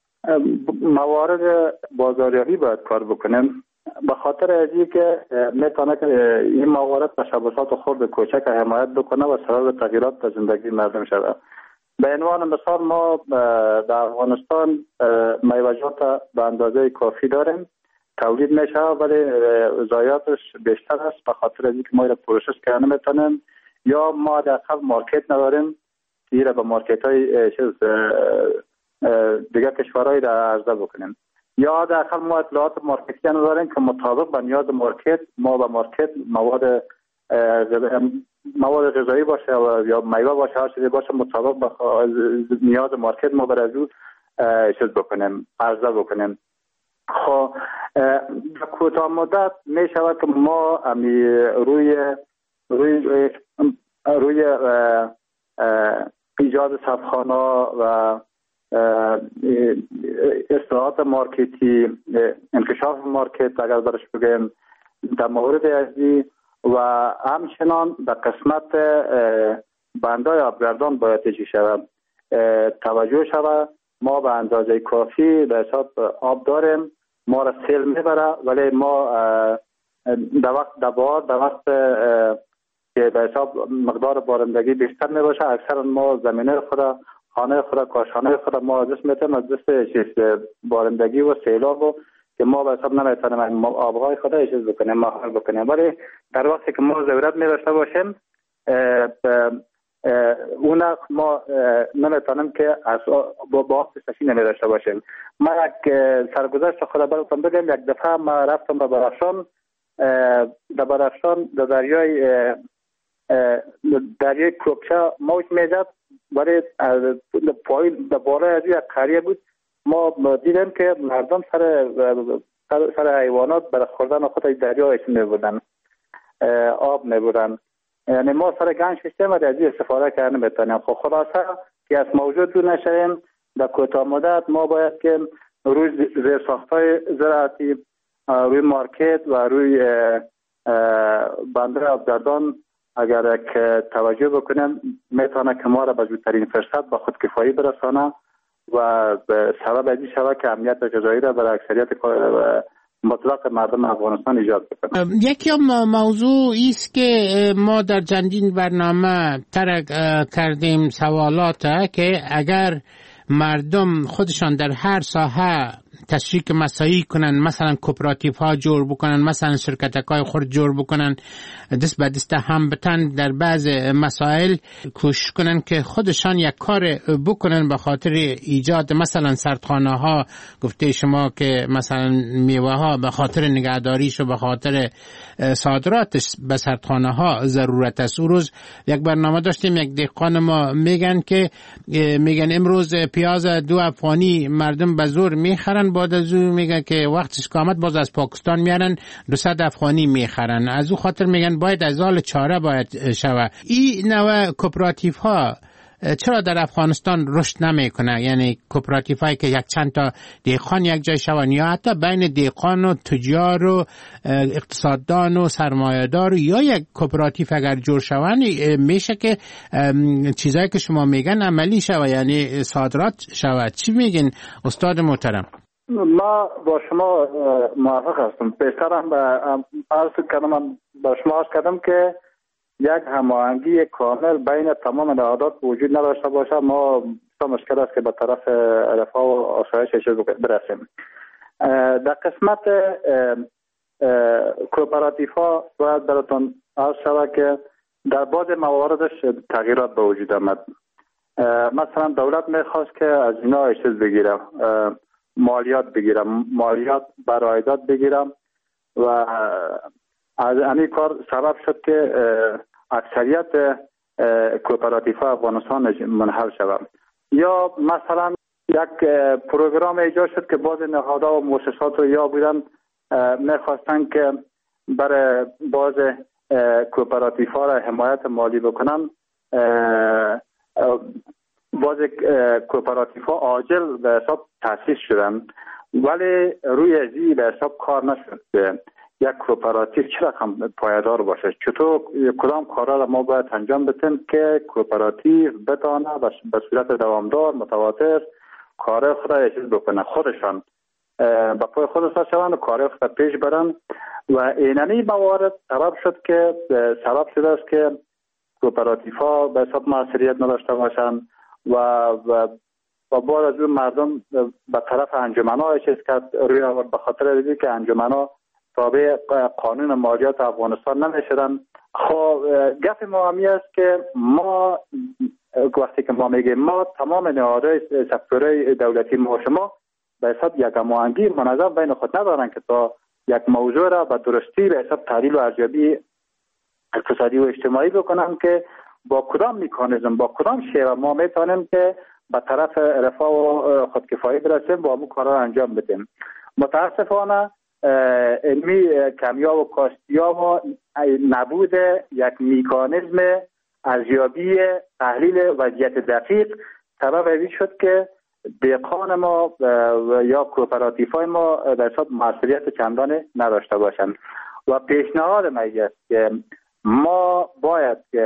موارد بازاریابی باید کار بکنیم، به خاطر از که میتونه که این موارد تشبسات خرد کوچک حمایت بکنه و سبب تغییرات در زندگی مردم شده. به عنوان مثال ما در افغانستان میوه‌جات به اندازه کافی داریم، تولید میشه ولی ضایعاتش بیشتر است به خاطر از اینکه ما را پروسس کردن نمیتونیم یا ما در اصل مارکت نداریم که را به مارکت های دیگه کشورهای در عرضه بکنیم یا در اصل ما اطلاعات مارکتی نداریم که مطابق به نیاز مارکت ما به مارکت مواد غذایی باشه یا میوه باشه هر چیزی باشه مطابق به نیاز مارکت ما بر از او چیز بکنیم، عرضه بکنیم. خب در کوتاه مدت می شود که ما روی ایجاد صفحانه و اصلاحات مارکتی، انکشاف مارکت اگر برش بگیم در مورد ازی و همچنان در قسمت بندای آبگردان باید چی شود توجه شود. ما به اندازه کافی به حساب آب داریم، ما را سیل میبره، ولی ما در وقت که به حساب مقدار بارندگی بیشتر میباشه، اکثر ما زمینه خود، خانه خود، کاشانه خود ما از دست میتیم، از دست بارندگی و سیلاب و که ما به حساب نمیتونیم آبهای خود چیز بکنیم، مهار بکنیم. ولی در وقتی که ما ضرورت می‌داشته باشیم اون ما نمیتونیم که از با آب استفاده نمی‌داشته باشیم. ما یک سرگذشت خود براتون بگم. یک دفعه ما رفتم به بدخشان، در بدخشان در دریای کوکچه موج میزد، ولی پایین در بالای از یک قریه بود. ما دیدیم که مردم سر حیوانات برای خوردن خود دریا ایش میبودن، آب میبودن. یعنی ما سر گنج شدیم و از این استفاده کردن میتونیم. خب خلاصه که از موجود دور نشویم، در کوتاه مدت ما باید که روی زیرساخت‌های زراعتی، روی مارکت و روی بندر آبگردان اگر یک توجه بکنیم میتونه که ما را به زودترین فرصت به خودکفایی برسانه و به سبب ازی شود که امنیت غذایی را برای اکثریت مطلق مردم افغانستان ایجاد بکنه. یکی موضوع است که ما در چندین برنامه طرح کردیم سوالات که اگر مردم خودشان در هر ساحه تشریک مساعی کنن، مثلا کوپراتیو ها جور بکنن، مثلا شرکت‌های خرد جور بکنن، دست به دست هم بتن در بعض مسائل کوشش کنن که خودشان یک کار بکنن به خاطر ایجاد مثلا سردخانه ها. گفته شما که مثلا میوه ها به خاطر نگهداریش و به خاطر صادراتش به سردخانه ها ضرورت است. اون روز یک برنامه داشتیم، یک دهقان ما میگن امروز پیاز 2 افغانی مردم به زور میخرن، بعد از اون میگن که وقتش که آمد باز از پاکستان میارن 200 افغانی میخرن. از اون خاطر میگن باید از حال چاره باید شود. این نوع کوپراتیو ها چرا در افغانستان رشد نمیکنه؟ یعنی کوپراتیو هایی که یک چند تا دهقان یک جای شون، یا حتی بین دهقان و تجار و اقتصاددان و سرمایه‌دار، یا یک کوپراتیو اگر جور شون میشه که چیزایی که شما میگن عملی شود، یعنی صادرات شود. چی میگین استاد محترم؟ ما با شما موافق هستم. بهترم با شما عرض کردم که یک هماهنگی کامل بین تمام نهادات وجود نداشته باشه. ما مشکل است که به طرف رفاه و آسایش برسیم. در قسمت کوپراتیو ها باید براتون عرض شود که در بعض مواردش تغییرات به وجود آمد. مثلا دولت میخواست که از اینا چیز بگیره، مالیات بگیرم، مالیات بر عایدات بگیرم و از همین کار سبب شد که اکثریت کوپراتیو افغانستان منحل شود. یا مثلا یک پروگرام ایجاد شد که بعض نهادها و مؤسسات رو یا بودن میخواستن که برای بعض کوپراتیو ها را حمایت مالی بکنن. بعض کوپراتیو ها عاجل به حساب تأسیس شدن، ولی روی ازی به حساب کار نشد. یک کوپراتیو چرا هم پایدار باشه؟ چطور کدام کارا را ما باید انجام بدیم که کوپراتیو بتونه به صورت دوامدار متواتر کار خود را چیز بکنه، خودشان با پای خودشان شوند و کار خود پیش برن. و اینمی موارد سبب شده است که کوپراتیو ها به حساب موثریت نداشته باشند و بعد از اون مردم به طرف انجمن‌ها چیز کرد روی به خاطر اینکه که انجمن‌ها تابع قانون مالیات افغانستان نمیشدن. خب گپ ما همی است که ما وقتی که ما میگیم ما تمام نهادهای سکتورهای دولتی ما شما به حساب یک هماهنگی منظم بین خود ندارن که تا یک موضوع را به درستی به حساب تحلیل و ارزیابی اقتصادی و اجتماعی بکنن که با کدام مکانیزم، با کدام شیوه ما میتونیم که به طرف رفاه و خودکفایی برسیم و همون کارا را انجام بدیم. متاسفانه علمی کمیاب و کاستیاب و نبود یک میکانیزم ارزیابی تحلیل وضعیت دقیق سبب این شد که دهقان ما یا کوپراتیو های ما در حساب موثریت چندانی نداشته باشند. و پیشنهاد من است که ما باید که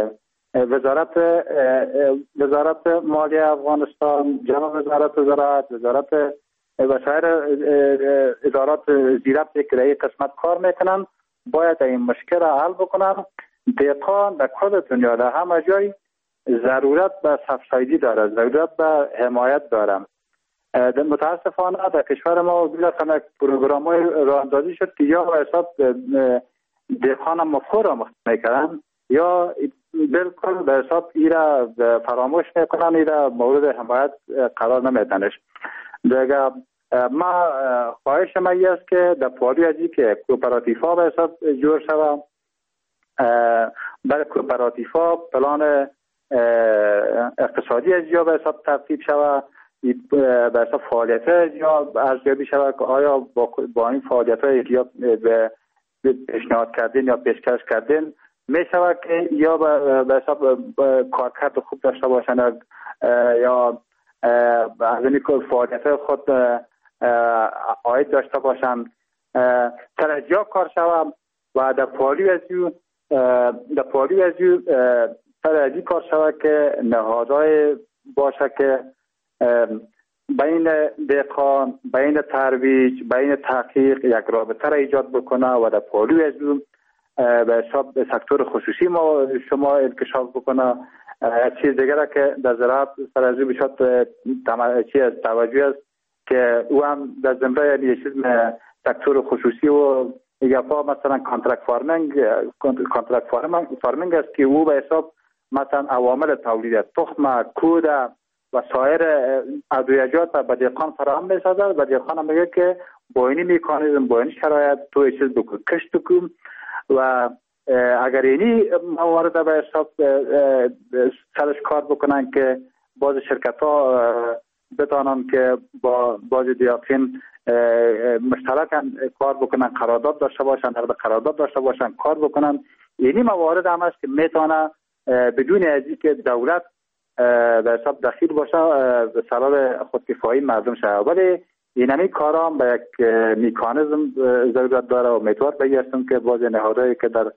وزارت مالیه افغانستان، جناب وزارت زراعت، وزارت و سایر ادارات زیربط که در این قسمت کار میکنن باید این مشکل را حل بکنن. دهقان در کل دنیا در همه جای ضرورت به سبسایدی داره، ضرورت به حمایت داره. متاسفانه در کشور ما بالاخره پروگرام‌های راهاندازی شد که یا به حساب دهقان مفهوم را میکردن یا بالکل به حساب ایرا فراموش میکنن، ایرا مورد حمایت قرار نمیدنش. دیگه ما خواهش ما است که در پالی ازی که کوپراتیف ها به حساب جور شود، برای کوپراتیف ها پلان اقتصادی از جا به حساب ترتیب شود، به حساب فعالیت از جا ارزیابی شود که آیا با این فعالیت هایی که یا به پیشنهاد کردین یا پیشکش کردین می شود که یا به حساب کارکرد خوب داشته باشند یا از این فعالیت خود عاید داشته باشند ترجیح کار شود و در پالی از یو ترجیح کار شود که نهادهای باشه که بین دهقان، بین ترویج، بین تحقیق یک رابطه را ایجاد بکنه و در پالی از یو به حساب سکتور خصوصی ما شما انکشاف بکنه. چیز دیگر که در زراعت سرازی بشد توجه است که او هم در زمره سکتور خصوصی و یکا مثلا کانترکت فارمینگ است که او به حساب مثلا عوامل تولید تخم، کود و سایر ادویجات به دهقان فراهم می‌سازد و دهقان میگه که با این مکانیزم با این شرایط تو چیز بکن کشت بکن و اگر اینی موارد به حساب سرش کار بکنن که باز شرکت ها بتانن که با باز دیاقین مشترکن کار بکنن، قرارداد داشته باشن، قرارداد داشته باشن کار بکنن. اینی موارد هم است که میتونه بدون ازی که دولت به حساب دخیل باشه به سبب خودکفایی مردم شود. ولی اینمی کارام به یک مکانیزم ضرورت داره و امیدوار بگیرستم که باز نهادهایی که در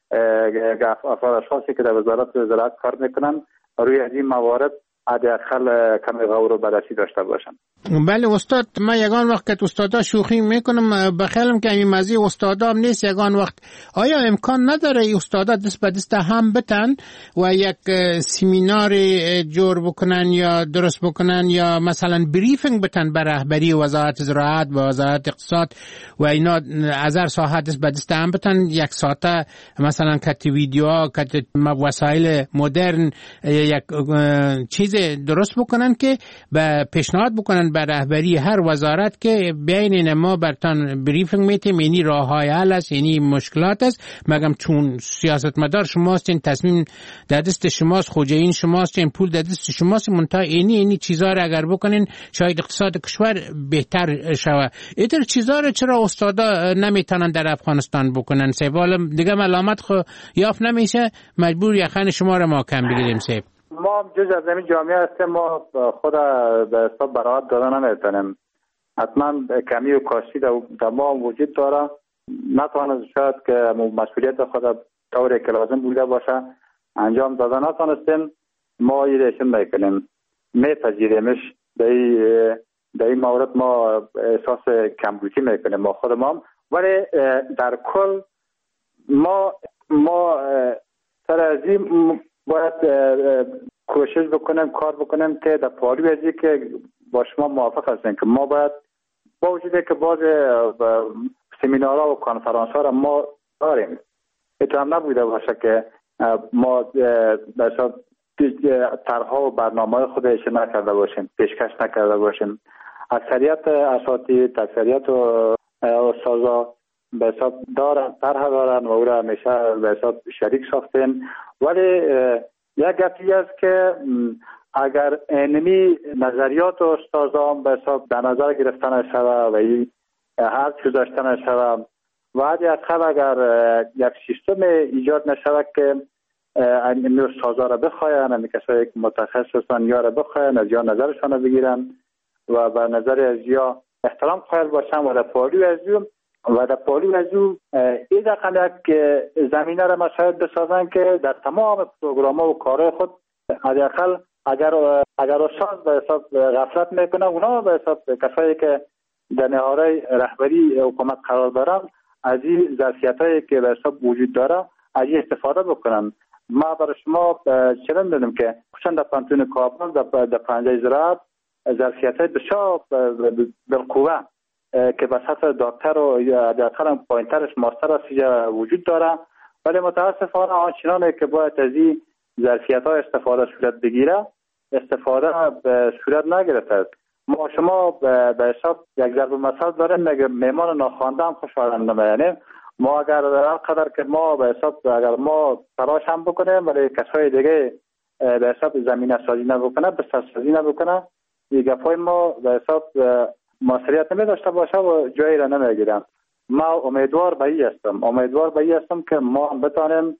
افراد اشخاصی که در وزارت زراعت کار میکنن روی از این موارد حداقل کمی غور و بررسی داشته باشن. بله استاد، من یگان وقت که استادا شوخی میکنم بخیلم که این مزی استادا هم نیست. یگان وقت آیا امکان نداره ای استادا دست به دست هم بتن و یک سیمینار جور بکنن یا درست بکنن یا مثلا بریفینگ بتن بر رهبری وزارت زراعت و وزارت اقتصاد و اینا از هر ساحه دست به دست هم بتن یک ساعته مثلا کت ویدیو کت وسایل مدرن یک چیز درست بکنن که به پیشنهاد بکنن به رهبری هر وزارت که بین ما برتان بریفینگ میتیم اینی راه های حل است، اینی مشکلات است. مگم چون سیاستمدار شماست، این تصمیم در دست شماست، خوجین شماست، این پول در دست شماست، منتها اینی چیزا را اگر بکنین شاید اقتصاد کشور بهتر شود. اینطور چیزا را چرا استادا نمیتونن در افغانستان بکنن؟ سیبال دیگه ملامت خو یافت نمیشه، مجبور یخن شما را ما کم بگیریم. سیب ما جز از این جامعه هستیم، ما خود به حساب براعت دادن نمیتونیم. حتما کمی و کاستی در ما وجود داره. نتواند شاید که مسئولیت خود طوری که لازم بوده باشه انجام دادن نتونستیم. ما ایرشن میکنیم، میپذیریمش. در این مورد ما احساس کمبودی میکنیم ما خود ما. ولی در کل ما سر از این باید کوشش بکنیم، کار بکنیم که در پالی ازی که با شما موافق هستیم که ما باید با وجودی که باز سمینارها و کنفرانس ها را ما داریم، اتهام نبوده باشه که ما بسیار طرحها و برنامه خودش نکرده باشیم، پیشکش نکرده باشیم. اکثریت اساتید، اکثریت استادا به حساب دارن، طرح دارن و او را همیشه به حساب شریک ساختن. ولی یک گپی است که اگر اینمی نظریات استادان به حساب در نظر گرفتن شود و هر چیز داشتن شود و اگر یک سیستم ایجاد نشود که اینمی استادان را بخواین، اینمی کسایی که متخصصن یا را بخواین از یا نظرشان را بگیرن و به نظر از یا احترام قائل باشن و در پالی از و در پالو از او این دقیقا یک زمینه را مشاهد بسازن که در تمام پروگرام ها و کارهای خود حداقل اگر استاد به حساب غفلت میکنه، اونا به حساب کسایی که در نهادهای رهبری حکومت قرار دارن از این ظرفیتایی که به حساب وجود داره از این استفاده بکنن. ما برای شما چنین می‌دونیم که خصوصا در پانتون کابل در پنجه زراعت ظرفیت‌های بسیار بالقوه که به سطح دکتر و یا حداقل پایین‌ترش ماستر است وجود داره، ولی متاسفانه آنچنانی که باید از این ظرفیت‌ها استفاده صورت بگیره استفاده صورت نگرفته. ما شما به حساب یک ضرب مثل داریم، میگه میمان ناخوانده هم خوشایند نمی‌آید. ما اگر هر قدر که ما به حساب اگر ما تلاش هم بکنیم ولی کسای دیگه به حساب زمینه سازی نبکنه، بستر سازی نبکنه، دیگه پای ما به حساب موثریت نمی داشته باشه و جایی را نمیگیرم. ما امیدوار به این هستم که ما بتانیم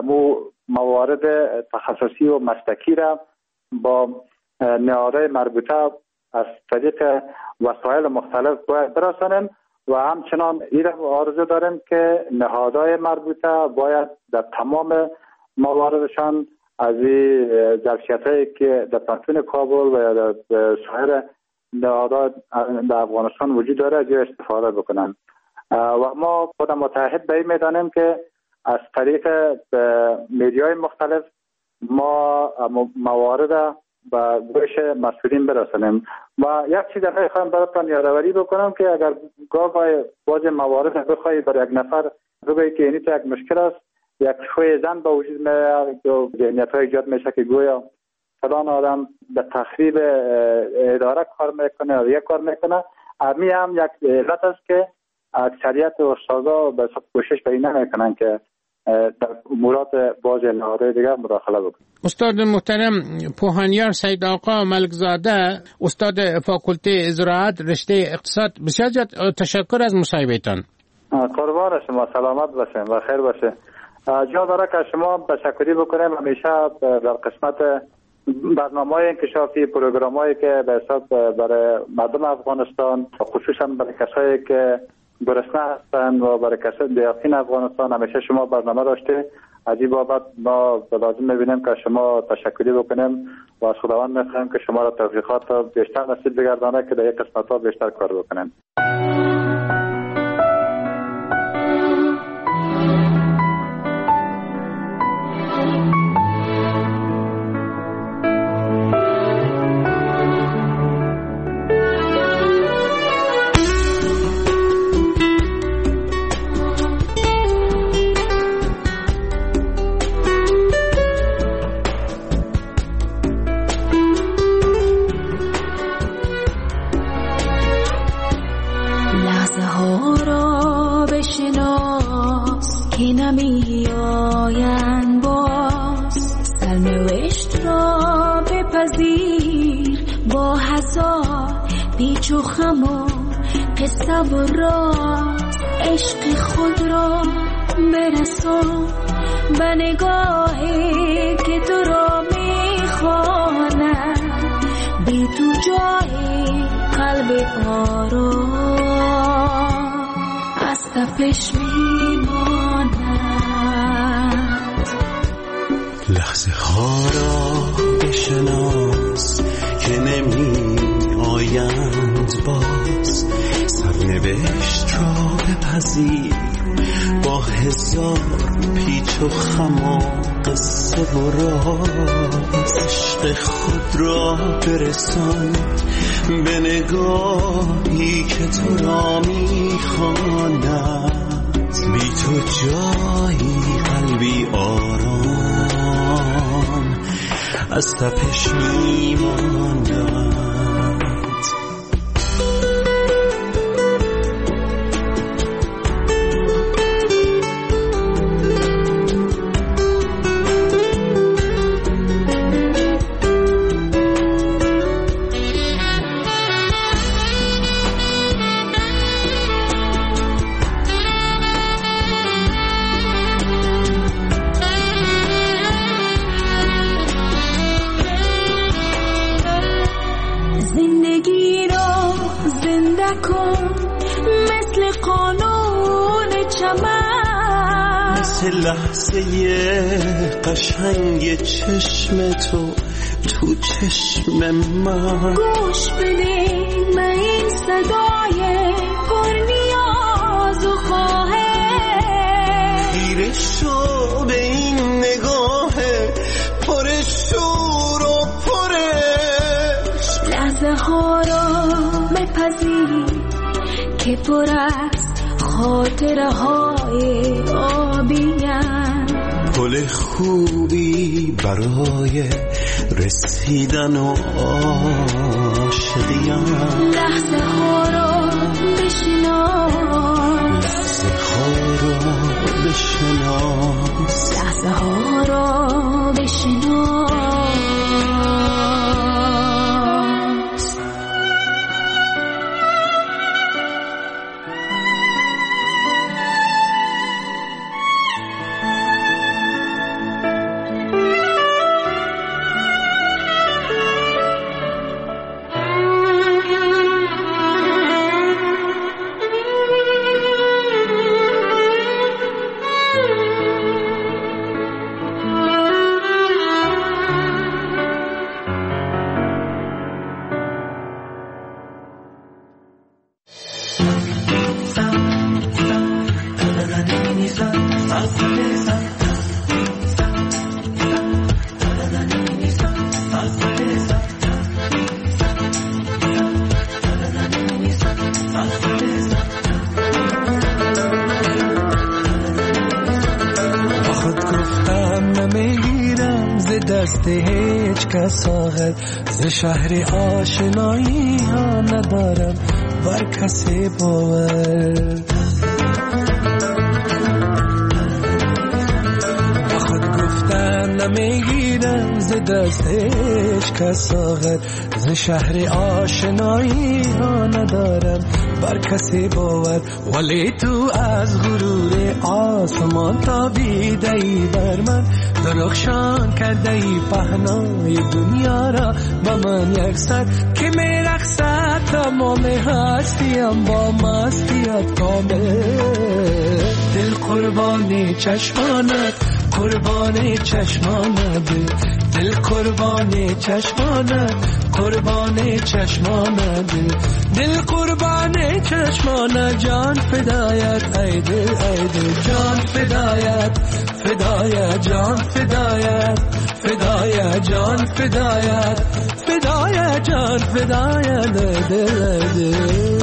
موارد تخصصی و مسلکی را با نهادهای مربوطه از طریق وسایل مختلف باید برسانیم و همچنان این را آرزو داریم که نهادهای مربوطه باید در تمام مواردشان از این ظرفیت‌هایی که در پانتون کابل و در سایر نهادها در افغانستان وجود داره از استفاده بکنن و ما خود متحد به این میدانیم که از طریق میدیای مختلف ما موارد و گوش مسئولین برسانیم. و یک چیز دیگه خواهم براتون یادآوری بکنم که اگر گاهی بعض موارد بخوای برای یک نفر بگویی که اینی تو یک مشکل است، یک شوی زن با وجود میاد و ذهنیت‌های ایجاد میشه که گویا فلان آدم به تخریب اداره کار میکنه یا یک کار میکنه. امی هم یک علت است که اکثریت استادا به کوشش به این نمیکنن که در امورات باز نهادهای دیگر مداخله بکنن. استاد محترم پوهانیار سید آقا ملکزاده، استاد فاکولته زراعت رشته اقتصاد، بسیار تشکر از مصاحبهتان. قربان شما، سلامت باشین و خیر باشه. جا داره که شما تشکری بکنیم همیشه در قسمت برنامه‌های انکشافی، پروگرام‌هایی که به حساب برای مردم افغانستان خصوصا برای کسایی که گرسنه هستن و برای کسای دیاقین افغانستان همیشه شما برنامه داشته. از این بابت ما لازم می‌بینیم که شما تشکری بکنیم و از خداوند می‌خوایم که شما را توفیقات بیشتر نصیب بگردانه که در یک قسمت‌ها بیشتر کار بکنیم. پیچ و خم و قصه و راز عشق خود را برسان به نگاهی که تو را میخواند، بی تو جای قلب آرام از تپش میماند. لحظه ها را بشناس که نمی آیند باز، سرنوشت را بپذیر با هزار پیچ و خم و قصه و راز، عشق خود را برسان به نگاهی که تو را میخواند، بی تو جایی قلبی آرام از تپش میماند. مثل لحظه قشنگ چشم تو چشم من. گوش بده به این صدای پر نیاز و خواهش، خیره شو به این نگاه پر شور و پرش. لحظه ها را بپذیر که پر است خاطره های آبیم، پل خوبی برای رسیدن و عاشقیم. لحظه ها را بشناس، لحظه ها را بشناس، لحظه ها را بشناس. ز شهر آشنایی ها ندارم بر کسی باور. با خود گفتن نمیگیرم ز دست هیچ کس آخر. ز شهر آشنایی ها ندارم بر کسی باور. ولی تو از غرور آسمان تابیده ای بر من، درخشان کرده ای پهنای دنیا را با من یکسر. که میرقصد تمام هستیم با مستیت کامل. دل قربانی چشمانت، قربانی چشمانت، دل قربانی چشمانت، قربانی چشمانت، دل قربانی چشمانت. جان فدایت ای دل ای دل، جان فدایت فدایت، جان فدایت فدایت، جان فدایت فدایت، جان فدایت دل دل.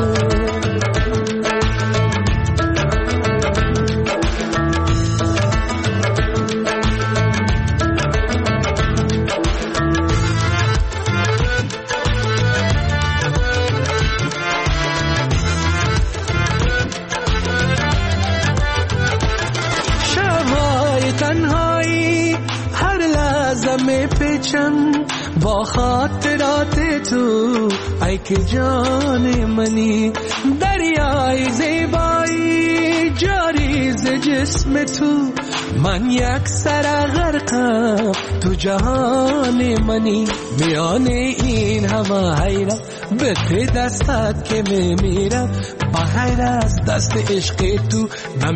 با خاطرات تو ای که جان منی، دریای زیبایی جاری ز جسم تو. من یک سر غرقم تو جهان منی، میان این همه حیرت به ته دستت که میمیرم. بغیر از دست عشق تو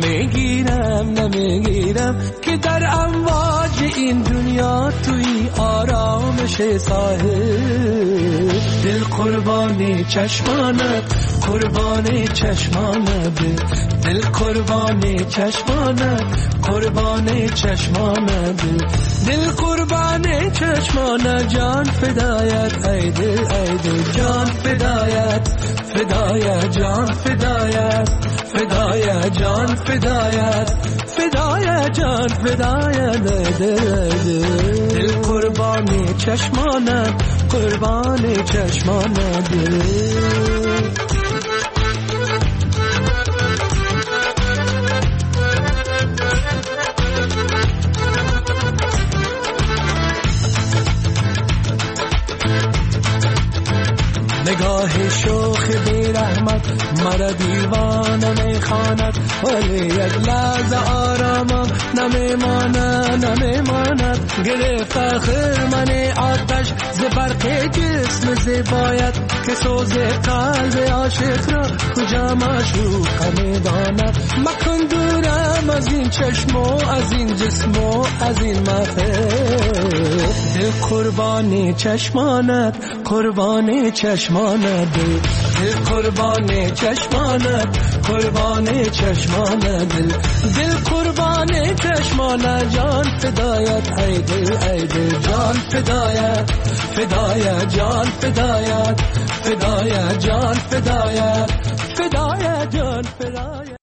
نمیگیرم که در امواج این دنیا توی آرامش ساحل. دل قربانی چشمانت، قربانی چشمانت، دل قربانی چشمانت، قربانی چشمانت، دل قربانی چشمانت. جان فدایت ای دل ای دل، جان فدایت فدایت، جان فدایت فدایت، جان فدایت فدایت، جان فدایت دل قربانی چشمانت، قربانی چشمانت. نگاه شوخ بی رحمت مرا دیوانه میخواند، ولی یک لحظه آرامم نمیماند. گرفت آخر من آتش ز برق جسم زیبایت، که سوز قلب عاشق را کجا معشوق میداند. مکن دورم از این چشم و از این جسم و از این مغز. دل قربان چشمانت، قربان چشمانت، دل قربان چشمانت، قربان چشمانت، دل قربان چشمانت، جان فدایت ای دل، ای دل جان فدایت، فدایت جان فدایت، فدایت جان فدایت، فدایت جان فدایت.